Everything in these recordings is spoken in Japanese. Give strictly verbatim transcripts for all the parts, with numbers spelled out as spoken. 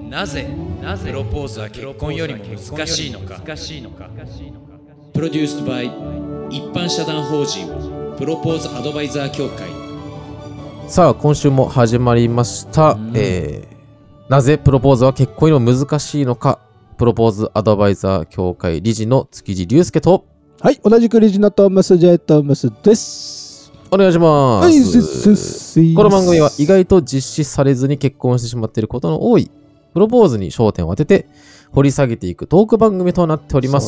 なぜなぜプロポーズは結婚よりも難しいのか。プロデュースバイ一般社団法人プロポーズアドバイザー協会。 さあ今週も始まりました、うんえー、なぜプロポーズは結婚よりも難しいのか。プロポーズアドバイザー協会理事の築地隆介と、 はい、同じく理事のトーマス J トーマスです。 お願いします。 はい、すすすこの番組は意外と実施されずに結婚してしまっていることの多いプロポーズに焦点を当てて掘り下げていくトーク番組となっております。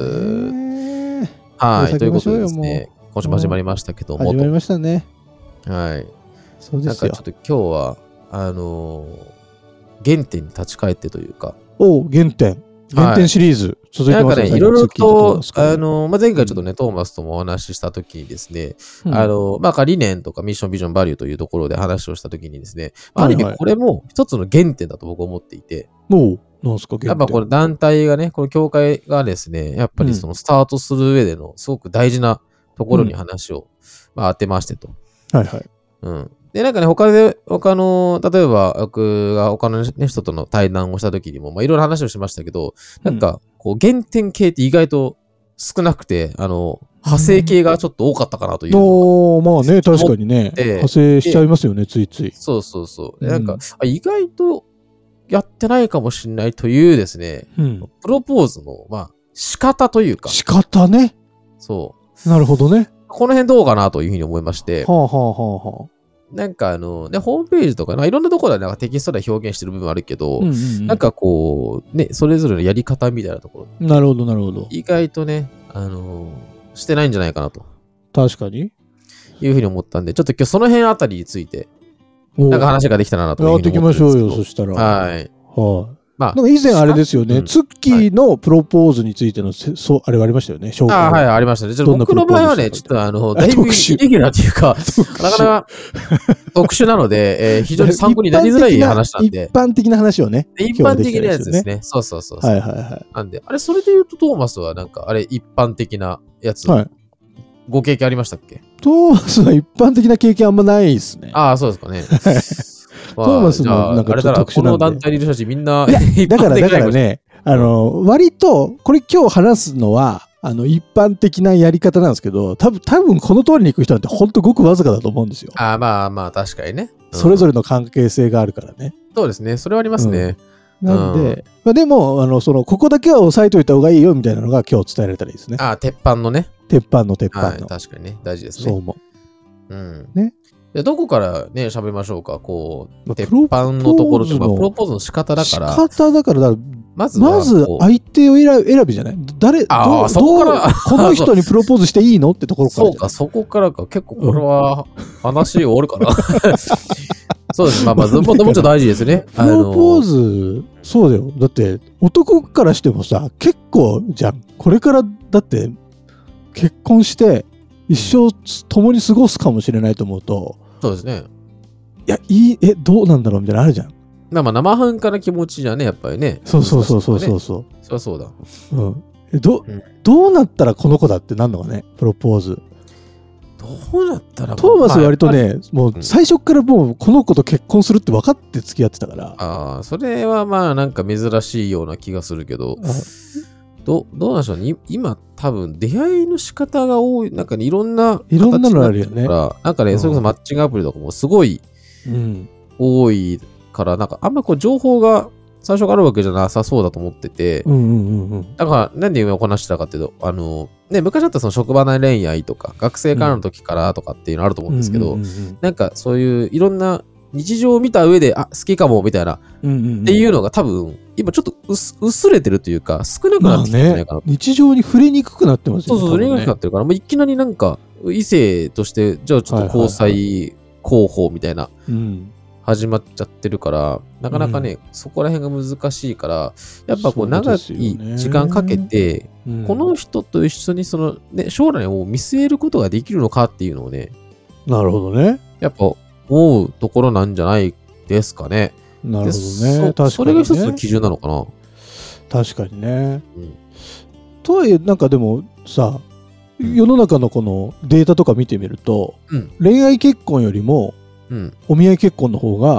はい、ということでですね、今週も始まりましたけども、 始まりましたね。 はい、 そうですよ。 なんかちょっと今日はあのー、原点に立ち返ってというか、 お原点原点シリーズ、はい、続いてますね。 なんかね、いろいろと、あの、まあ、前回ちょっとね、トーマスともお話ししたときにですね、うん、あの、まあ、理念とかミッション、ビジョン、バリューというところで話をしたときにですね、ある意味これも一つの原点だと僕は思っていて、 もう、なんすか、原点。 やっぱこの団体がね、この協会がですね、やっぱりそのスタートする上でのすごく大事なところに話を、うん、まあ、当てましてと。 はいはい。 うん。で、なんかね、他で、他の、例えば、僕が他の人との対談をしたときにも、まあ、いろいろ話をしましたけど、なんか、こう、原点系って意外と少なくて、あの、派生系がちょっと多かったかなという。 おー、まあね、確かにね。派生しちゃいますよね、ついつい。 そうそうそう。でなんか、うん、意外とやってないかもしれないというですね、うん、プロポーズの、まあ、仕方というか。 仕方ね。 そう。 なるほどね。 この辺どうかなというふうに思いまして。 はあはあはあはあ。 なんかあの、ね、ホームページとか、いろんなところでなんかテキストで表現してる部分あるけど、うんうんうん、なんかこう、ね、それぞれのやり方みたいなところ。 なるほど、なるほど。 意外とね、あのー、してないんじゃないかなと。 確かに。 いうふうに思ったんで、ちょっと今日その辺あたりについて、なんか話ができたらなというふうに思ってるんですけど。 やっていきましょうよ、そしたら。 はい。 はい。まあ、なんか以前あれですよね、うん、ツッキーのプロポーズについての、そう、あれはありましたよね、紹介。 ああ、はい、ありましたね。ちょっと僕の場合はね、ちょっとあの、だいぶイレギュラーというか、なかなか特殊なので、えー、非常に参考になりづらい話なんで。 一般的な話をね。 一般的なやつですね。そうそうそう。 はいはいはい。 なんで、あれ、それで言うとトーマスはなんか、あれ、一般的なやつ。はい。ご経験ありましたっけ？ トーマスは一般的な経験あんまないですね。 ああ、そうですかね。 トーマスもなんかちょっと特殊なんで。 この団体にいる人たちみんな、 だからだからね、あの、割と、これ今日話すのは、あの、一般的なやり方なんですけど、多分、多分この通りに行く人なんてほんとごくわずかだと思うんですよ。 ああ、まあまあ、確かにね。 うん、それぞれの関係性があるからね。 そうですね。それはありますね。 うん、なんで、うん、まあ、でも、あの、その、ここだけは押さえといた方がいいよみたいなのが今日伝えられたらいいですね。 ああ、鉄板のね。 鉄板の鉄板の。はい、 確かにね。大事ですね。 そう思う。うん。 ね。 でどこからね、喋りましょうか。こう、鉄板のところとか、プロポーズの仕方だから。 仕方だから、だからまず、まず相手を選び、選びじゃない誰、 あどう、どうこの人にプロポーズしていいのってところから。 そうか、そこからか。結構これは話終わるかな。そうです。まあまあ、もうちょっと大事ですね。 プロポーズ、そうだよ。だって、男からしてもさ、結構じゃん。これから、だって、結婚して、一生共に過ごすかもしれないと思うと、 そうですね。 いや、いい、え、どうなんだろうみたいなのあるじゃん。 まあ、生半可な気持ちじゃね、やっぱりね。 そうそうそうそうそうそう。 そりゃそうだ。 うん。え、ど、うん、どうなったらこの子だってなんのかね、プロポーズ。 どうなったらトーマスは割とね、もう最初からもうこの子と結婚するって分かって付き合ってたから。 ああ、それはまあなんか珍しいような気がするけど。ど, どうなんでしょうね。今多分出会いの仕方が多い。なんか、ね、いろんな形いろんなのあるよね。 なんかね、うん、それこそマッチングアプリとかもすごい多いから、なんかあんまこう情報が最初からあるわけじゃなさそうだと思ってて。 うんうんうんうん、 だからなんで今こなしてたかっていうと、あの、ね、昔だったらその職場内恋愛とか、学生からの時からとかっていうのあると思うんですけど、うんうんうんうん、なんかそういういろんな日常を見た上で、あ、好きかもみたいな、うんうんうん、っていうのが多分、今ちょっと薄、薄れてるというか、少なくなってきてるんじゃないかな、 まあね。日常に触れにくくなってますよね。 そうそう、触れにくくなってるから、もういきなりなんか、異性として、じゃあちょっと交際候補みたいな、始まっちゃってるから、なかなかね、うん、そこら辺が難しいから、やっぱこう、長い時間かけて、うん、この人と一緒にその、ね、将来を見据えることができるのかっていうのをね、 なるほどね。 やっぱ、思うところなんじゃないですかね。 なるほどね。確かにね。 それが一つの基準なのかな。 確かにね。うん、とはいえ、なんかでもさ、うん、世の中のこのデータとか見てみると、うん、恋愛結婚よりも、うん、お見合い結婚の方が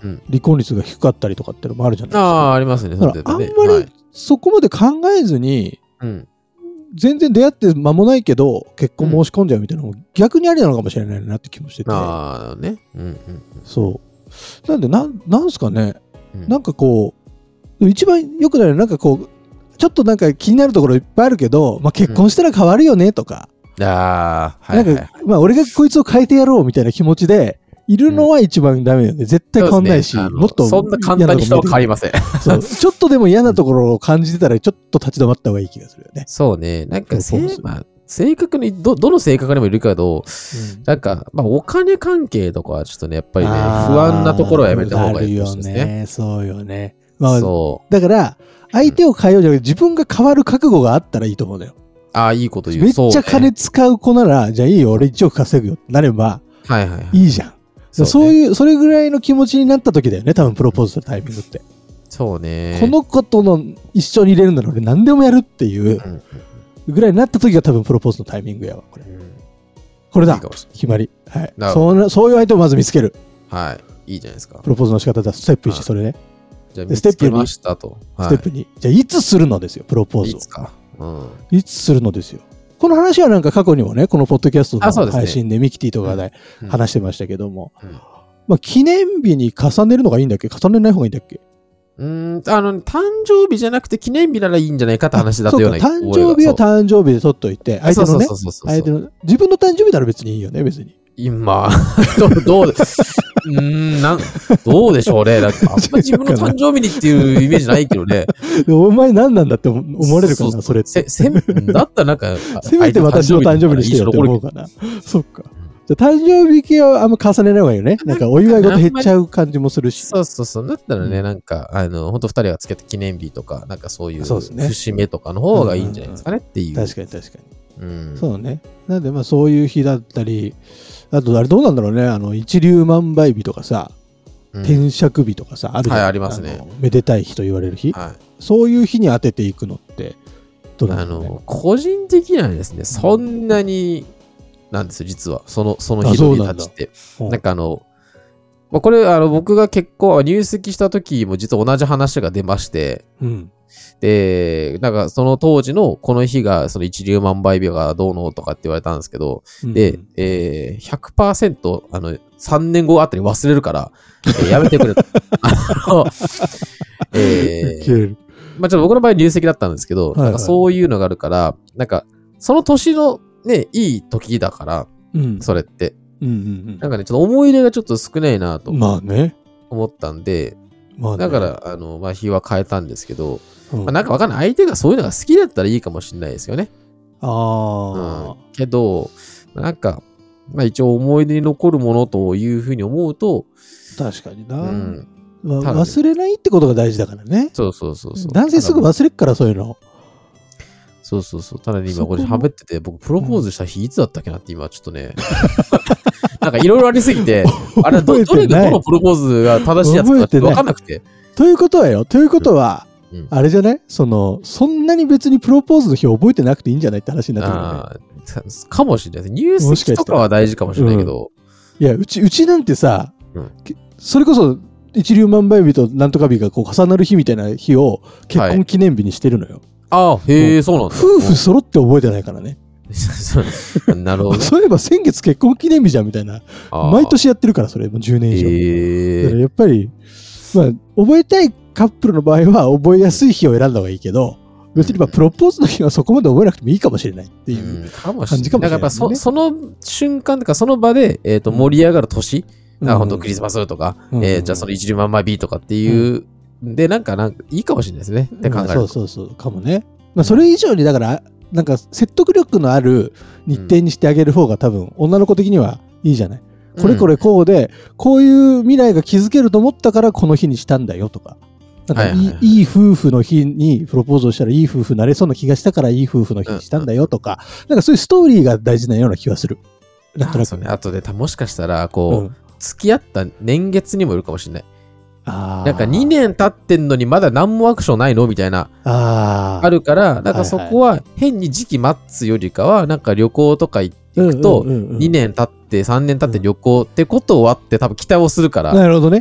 離婚率が低かったりとかってのもあるじゃないですか。 ああ、ありますね。 だからあんまりそこまで考えずに、 はい、うん全然出会って間もないけど結婚申し込んじゃうみたいなのも逆にありなのかもしれないなって気もしてて、 ああね、うんうん、 そうなんでな ん, なんすかね、うん、なんかこう一番よくないのはなんかこうちょっとなんか気になるところいっぱいあるけど、まあ、結婚したら変わるよねとか、 うん、ああ、はいはいはい、 なんかまあ俺がこいつを変えてやろうみたいな気持ちでいるのは一番ダメよね、うん、絶対変わんないし、ね、もっとそんな簡単に人は変わりませんそうちょっとでも嫌なところを感じてたらちょっと立ち止まった方がいい気がするよね。 そうね、なんかせ、まあ、正確に ど, どの性格にもいるけど、うん、なんか、まあ、お金関係とかはちょっとねやっぱりね不安なところはやめた方がいいですね。 あるよね、そうよね、まあ、そうだから相手を変えようじゃなくて自分が変わる覚悟があったらいいと思うのよ。 ああ、いいこと言う。 めっちゃ金使う子なら、ね、じゃあいいよ俺いちおく稼ぐよってなれば、はいはいはい、いいじゃん。そうね、そういうそれぐらいの気持ちになった時だよね、多分プロポーズするタイミングって。 そうね。 この子との一緒にいれるなら俺何でもやるっていうぐらいになった時が多分プロポーズのタイミングやわこれ。うん、これだいい決まり。はい。そうそういう相手をまず見つける。 はい。いいじゃないですか。 プロポーズの仕方だ。ステップいち、それね。 じゃあ見つけましたと。 ステップに。じゃあいつするのですよ、プロポーズを。 いつか。うん。 いつするのですよ。この話はなんか過去にもね、このポッドキャストの配信でミキティとかで話してましたけども、うんうんうん、まあ、記念日に重ねるのがいいんだっけ、重ねない方がいいんだっけ。 うーん、あの誕生日じゃなくて記念日ならいいんじゃないかって話だったような。 誕生日は誕生日で取っといて、相手のね、相手の自分の誕生日なら別にいいよね、別に。 今どうどううーんなんどうでしょうね。なんかあんま自分の誕生日にっていうイメージないけどね。 お前何なんだって思われるかな、それって。 せせだったらなんかせめて私の誕生日にしてよって思うかな。そっか。じゃ誕生日系はあんま重ねない方がいいよね。なんかお祝い事減っちゃう感じもするし。 そうそうそう。だったらね、うん、なんか、あの、本当二人がつけた記念日とか、なんかそういう節目とかの方がいいんじゃないですかねっていう。 確かに確かに。うん、そうね。なんでまあそういう日だったり、あとあれどうなんだろうね、あの一粒万倍日とかさ、うん、天釈日とかさ、あるじゃん。 はい、ありますね。 めでたい日と言われる日。はい、そういう日に当てていくのって、 どうなんだろうね。あの、個人的にはですね、そんなに、なんですよ実はそのその日の日たちってな, なんかあの、まあ、これあの僕が結構入籍した時も実は同じ話が出まして、うん、でなんかその当時のこの日がその一粒万倍日がどうのとかって言われたんですけど、うん、で、えー、ひゃくパーセント あのさんねんごあたり忘れるから、えー、やめてくれとあの、えーまあ、ちょっと僕の場合入籍だったんですけど、はいはい、なんかそういうのがあるからなんかその年のね、いい時だから、うん、それって、うんうんうん。なんかね、ちょっと思い入れがちょっと少ないなと思ったんで、まあね、だから、あの、まあ、日は変えたんですけど、うんまあ、なんかわかんない。相手がそういうのが好きだったらいいかもしれないですよね。ああ、うん。けど、なんか、まあ一応思い出に残るものというふうに思うと、 確かにな。うんまあ、忘れないってことが大事だからね。 そうそうそうそう。 男性すぐ忘れっから、そういうの。 そうそうそう。ただね、今これ喋ってて、僕プロポーズした日いつだったっけなって今ちょっとね、なんかいろいろありすぎて、あれど、どれがどのプロポーズが正しいやつかって分かんなくて。 ということはよ、ということは、うん、あれじゃないその、そんなに別にプロポーズの日を覚えてなくていいんじゃないって話になってくるね。 かもしれないです。入籍とかは大事かもしれないけど。 うん、いや、うち、うちなんてさ、うん、それこそ一粒万倍日となんとか日がこう重なる日みたいな日を結婚記念日にしてるのよ。はいああ、へえ、そうなんだ。 夫婦揃って覚えてないからね。 なるほど、ね。 そういえば先月結婚記念日じゃんみたいな。毎年やってるから、それもうじゅうねん以上。へだからやっぱり、まあ、覚えたいカップルの場合は覚えやすい日を選んだ方がいいけど、別にまあプロポーズの日はそこまで覚えなくてもいいかもしれないっていう感じかもしれない、ね。だからやっぱそ, その瞬間とかその場で、えー、と盛り上がる年、うん、あ本当クリスマスとか、うんえー、じゃあその一粒万倍日とかっていう、うんで、なんか、なんか、いいかもしれないですね。って考えると、 うん。そうそうそう、かもね。まあ、それ以上に、だから、なんか、説得力のある日程にしてあげる方が、多分、女の子的にはいいじゃない。うん、これこれこうで、こういう未来が築けると思ったから、この日にしたんだよとか。なんかいい、はいはいはい、いい夫婦の日にプロポーズをしたら、いい夫婦になれそうな気がしたから、いい夫婦の日にしたんだよとか、うん、なんかそういうストーリーが大事なような気はする。 なんとなくね。あとで、もしかしたら、こう、うん、付き合った年月にもよるかもしれない。あなんかにねん経ってんのにまだ何もアクションないのみたいなああるからなんかそこは変に時期待つよりかはなんか旅行とか行くとにねん経ってさんねん経って旅行ってことはって多分期待をするからなるほどね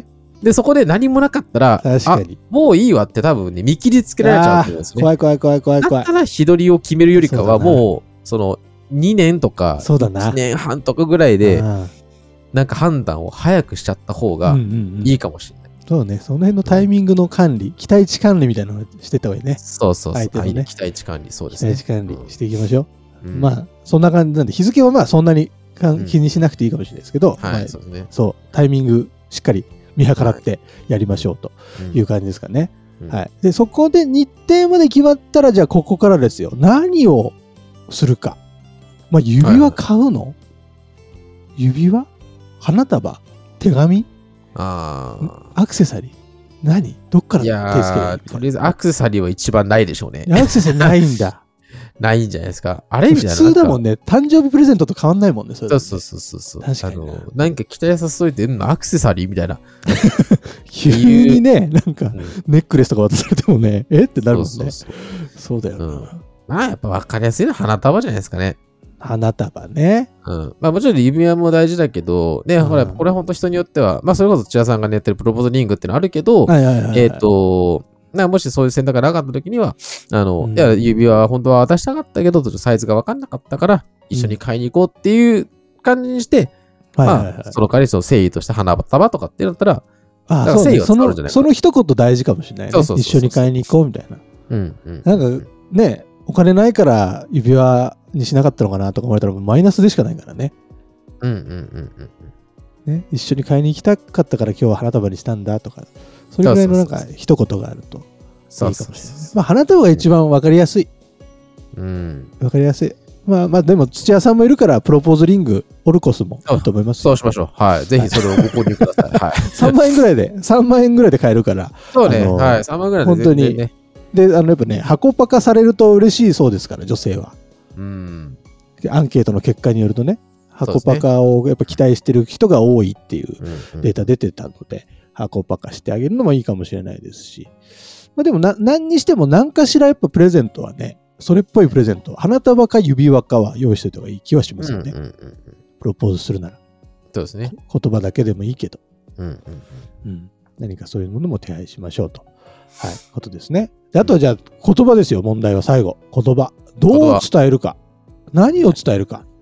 で、そこで何もなかったら、 確かに。 もういいわって多分ね、見切りつけられちゃうと思うんですね。 怖い怖い怖い怖い怖い。 だから日取りを決めるよりかは、もう、その、にねんとか、 そうだな。 いちねんはんとかぐらいで、なんか判断を早くしちゃった方がいいかもしれない。 そうね、その辺のタイミングの管理、期待値管理みたいなのをしていった方がいいね。 そうそうそう。 相手のね、 期待値管理、そうですね。 期待値管理していきましょう。まあ、そんな感じなんで、日付はまあそんなに気にしなくていいかもしれないですけど、そう、タイミングしっかり見計らってやりましょうという感じですかね。はい。で、そこで日程まで決まったら、じゃあここからですよ。何をするか。まあ、指輪買うの？指輪？花束？手紙？ あアクセサリー？何？どっから手つける？いやー、とりあえずアクセサリーは一番ないでしょうね。 アクセサリーないんだ。 ないんじゃないですか。あれみたいな。 普通だもんね。誕生日プレゼントと変わんないもんね。それそうそうそうそう。 確かに。 あの、なんか期待させといて、アクセサリーみたいな。 急にね、なんか、ネックレスとか渡されてもね、えってなるもんね。そうそうそう。そうだよな。 まあ、やっぱ分かりやすいのは花束じゃないですかね。 花束ね。 うん。まあもちろん指輪も大事だけど、ね、ほら、これ本当人によっては、まあそれこそ千田さんがねやってるプロポーズリングってのあるけど、えっと、なもしそういう選択がなかった時には、あの、うん、いや、指輪は本当は渡したかったけど、サイズが分かんなかったから、一緒に買いに行こうっていう感じにして、うん、まあ、その代わりその誠意として花束とかってなったら、 ああ、誠意が伝わるんじゃないかな。その一言大事かもしれないね。そうそうそうそう、一緒に買いに行こうみたいな。 うんうん、 なんかね、お金ないから指輪にしなかったのかなとか思われたらマイナスでしかないからね。 うんうんうんうんうん。ね、一緒に買いに行きたかったから今日は花束にしたんだとか。それぐらいのなんか一言があるといいかもしれない。まあ花束が一番わかりやすい。 うん。 わかりやすい。まあまあでも土屋さんもいるからプロポーズリングオルコスもいいと思います。 そうしましょう。はい。ぜひそれをご購入ください。はい。 さんまんえんぐらいでさんまんえんぐらいで買えるから。 そうね。はい。さんまんぐらいで本当に。であのやっぱね箱パカされると嬉しいそうですから女性は。 うん。 アンケートの結果によるとね箱パカをやっぱ期待してる人が多いっていうデータ出てたので。箱パカしてあげるのもいいかもしれないですし。まあでもな、何にしても何かしらやっぱプレゼントはね、それっぽいプレゼント、花束か指輪かは用意しておいた方がいい気はしますよね。うんうんうんうん、プロポーズするなら。 そうですね。 言葉だけでもいいけど、 うんうんうんうん。何かそういうものも手配しましょうと。はい、ことですね。であとはじゃあ言葉ですよ、問題は最後。言葉。どう伝えるか。何を伝えるか。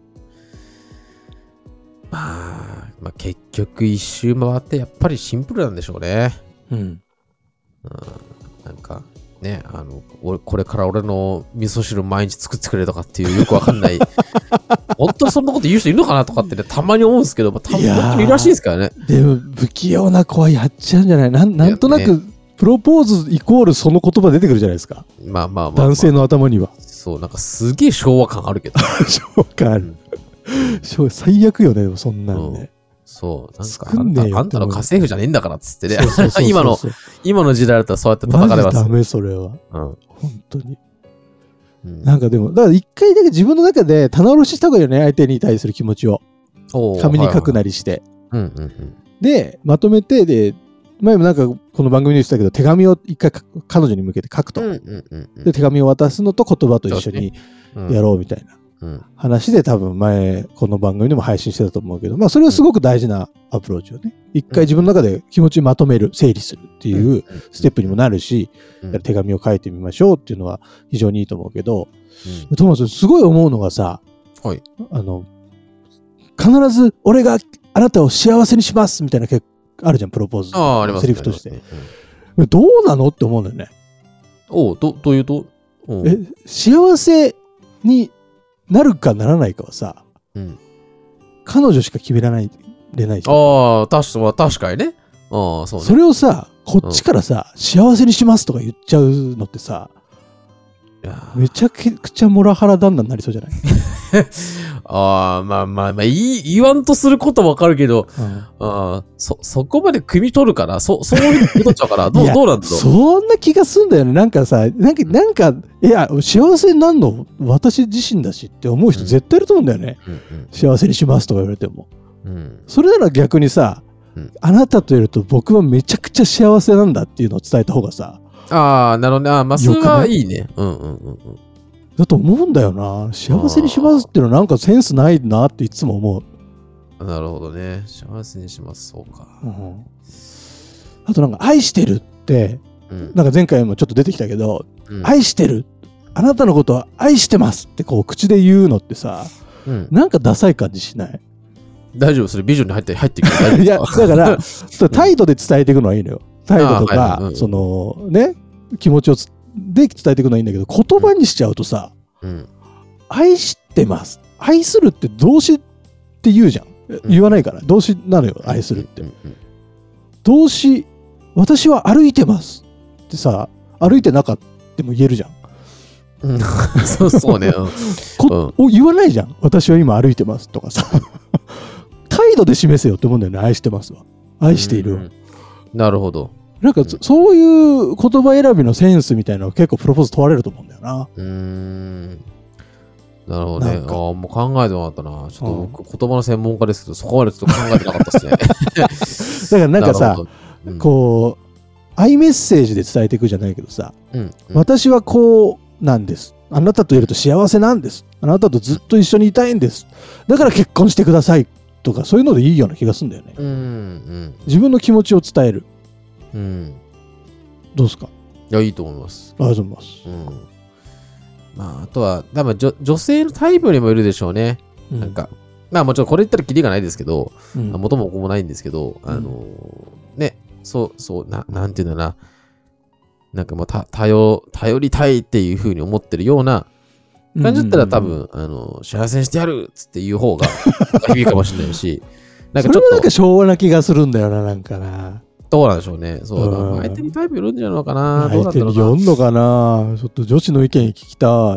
まあ、まあ、結局一周回ってやっぱりシンプルなんでしょうね。 うん。うん、 なんかね、あの俺これから俺の味噌汁毎日作ってくれとかっていうよくわかんない本当にそんなこと言う人いるのかなとかってねたまに思うんですけど、まあ、多分本当にいるらしいですからね。 でも不器用な子はやっちゃうんじゃない？なん、なんとなく、ね、プロポーズイコールその言葉出てくるじゃないですか。 まあまあまあ、まあ、 男性の頭には。 そうなんかすげえ昭和感あるけど昭和感ある、うん、最悪よね。でもそんなんね、うんそうなんかあんた、あんたの家政婦じゃねえんだからっつってね今の今の時代だったらそうやって叩かれます。 マジダメそれは、うん、本当に、 うん、 なんかでもだから一回だけ自分の中で棚卸しした方がいいよね、相手に対する気持ちを紙に書くなりして、 はいはいうんうんうん、 でまとめてで前もなんかこの番組で言ってたけど手紙を一回彼女に向けて書くと、 うんうんうんうん、 で手紙を渡すのと言葉と一緒にやろうみたいな話で多分前この番組でも配信してたと思うけど、まあそれはすごく大事なアプローチをね、一回自分の中で気持ちまとめる、整理するっていうステップにもなるし、手紙を書いてみましょうっていうのは非常にいいと思うけど、トマスすごい思うのがさ、 はい、 あの必ず俺があなたを幸せにしますみたいな結構あるじゃん、プロポーズのセリフとして、どうなのって思うんだよね。 おう、どどういうとえ幸せになるかならないかはさ、 うん、 彼女しか決められないれないじゃん。 ああ、確か確かにね。ああ、そうね。 それをさ、こっちからさ、うん、幸せにしますとか言っちゃうのってさ、いやめちゃくちゃモラハラ旦那になりそうじゃないああ、まあまあまあ、言, 言わんとすることはわかるけど、うん、あそ、そこまで汲み取るから、そ、そういうふうに取っちゃうから、どう、どうなんだろう。 そんな気がすんだよね。なんかさ、なんか、なんか、いや、幸せになるの私自身だしって思う人絶対いると思うんだよね。うんうんうん、幸せにしますとか言われても。うん、それなら逆にさ、うん、あなたといると僕はめちゃくちゃ幸せなんだっていうのを伝えた方がさ、 ああ、なるほどね。あまあ、それはいいね。うんうんうんうん。 だと思うんだよな。幸せにしますっていうのはなんかセンスないなっていつも思う。 なるほどね。幸せにします。そうか。 うん、 あとなんか愛してるって、うん、なんか前回もちょっと出てきたけど、うん、愛してる、あなたのことは愛してますってこう口で言うのってさ、うん、なんかダサい感じしない？ 大丈夫、それビジョンに入って入ってくる。 いやだから態度で伝えていくのはいいのよ。態度とか、はいはい、そのね気持ちをで伝えていくのはいいんだけど、言葉にしちゃうとさ、うん、愛してます、愛するって動詞って言うじゃん。言わないから、動詞なのよ愛するって、うんうん、動詞私は歩いてますってさ、歩いてなかったも言えるじゃん。 うん、そうそうね、うんこうん、言わないじゃん、私は今歩いてますとかさ態度で示せよって思うんだよね。愛してますわ、愛しているわ、うん、 なるほど。 なんか、うん、そういう言葉選びのセンスみたいなのは結構プロポーズ問われると思うんだよな。 うーん、なるほどね。ああ、もう考えてなかったな。ちょっと僕、うん、言葉の専門家ですけど、そこまでちょっと考えてなかったですね。 だからなんかさ、うん、こうアイメッセージで伝えていくじゃないけどさ、うんうん、私はこうなんです、あなたといると幸せなんです、あなたとずっと一緒にいたいんです、だから結婚してくださいとか、そういうのでいいような気がするんだよね、うんうん、自分の気持ちを伝える、うん、どうですか？ いや、いいと思います。 ありがとうございます、うん、 まあ、あとは多分 女, 女性のタイプにもいるでしょうね、うん、なんかまあもちろんこれ言ったらキリがないですけど、うん、元も子もないんですけど、あのー、ね、そうそう、な、なんていうんだな、なんかもうた頼頼りたいっていう風に思ってるような感じだったら、多分、あの幸せにしてやるっつって言う方が響いかもしれないし、 なんかちょっとそれはなんか昭和な気がするんだよな、なんかな。 どうなんでしょうね。そうだ、うん、相手にタイプいるんじゃないのかな。 相手に読んのかな。ちょっと女子の意見聞きたい。うん、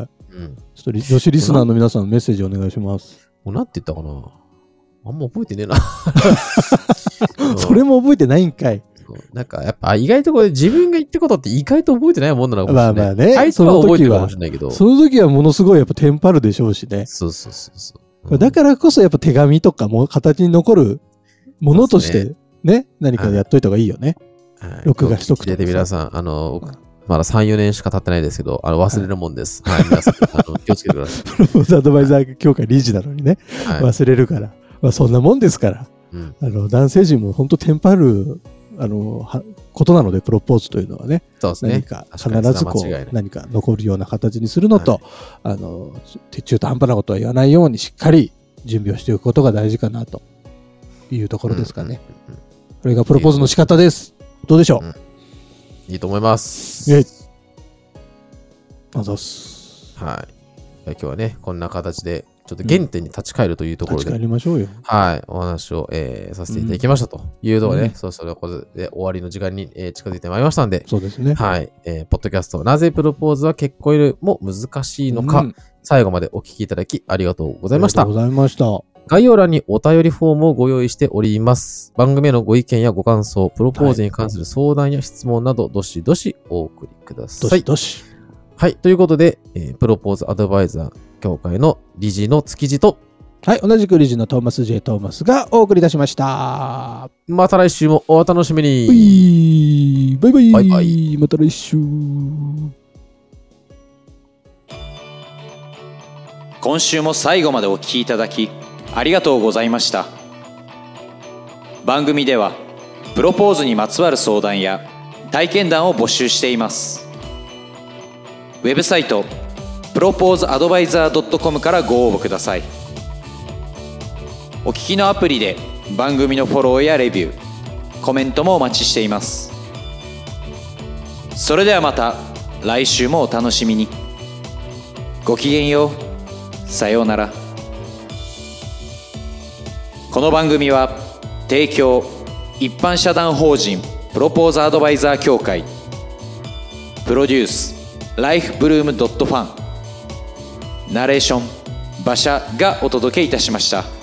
ちょっと女子リスナーの皆さんメッセージお願いします。 もうなんて言ったかな。あんま覚えてねえな。 それも覚えてないんかい。 なんかやっぱ意外とこれ自分が言ったことって意外と覚えてないもんなのかもしれない。まあまあね。相手は覚えてるかもしれないけど。 その時はものすごいやっぱテンパるでしょうしね。 そうそうそうそう、 うん。だからこそやっぱ手紙とかも形に残るものとしてね、ね何かやっといた方がいいよね。はい、録画しとくと。 で皆さん、あの、まださん、よねんしか経ってないですけど、あの忘れるもんです。はい、はい、皆さんあの気をつけてください。 プロポーズアドバイザー協会理事なのにね、はい、忘れるから。まあそんなもんですから。うん、あの男性陣も本当テンパるあのことなので、プロポーズというのはね、 そうですね、 何か必ずこう何か残るような形にするのと、はい、あの中途半端なことは言わないようにしっかり準備をしておくことが大事かなというところですかね。うんうんうん、これがプロポーズの仕方です。どうでしょう？うん、 いいと思います。 イェイ。あざっす。 はい。今日はね、こんな形でちょっと原点に立ち返るというところで、 うん、立ち返りましょうよ。 はい、お話を、えー、させていただきましたというところで、ね、うん、そうそれはこれで終わりの時間に、えー、近づいてまいりましたんで、 そうですね。 はい、えー、ポッドキャスト、なぜプロポーズは結婚よりも難しいのか、うん、最後までお聞きいただきありがとうございました。 ありがとうございました。 概要欄にお便りフォームをご用意しております。番組へのご意見やご感想、プロポーズに関する相談や質問など、どしどしお送りください。 どしどし。 はい、ということで、えー、プロポーズアドバイザー協会の理事の築地と、 はい、同じく理事のトーマス J. トーマスがお送りいたしました。 また来週もお楽しみに。 ういバイバイ。バイバイ。また来週。 今週も最後までお聞きいただきありがとうございました。番組ではプロポーズにまつわる相談や体験談を募集しています。ウェブサイトプロポーズアドバイザー ドットコム からご応募ください。お聞きのアプリで番組のフォローやレビュー、コメントもお待ちしています。それではまた来週もお楽しみに。ごきげんよう。さようなら。この番組は提供一般社団法人プロポーズアドバイザー協会、プロデュースライフブルームドットファン、ナレーション馬車がお届けいたしました。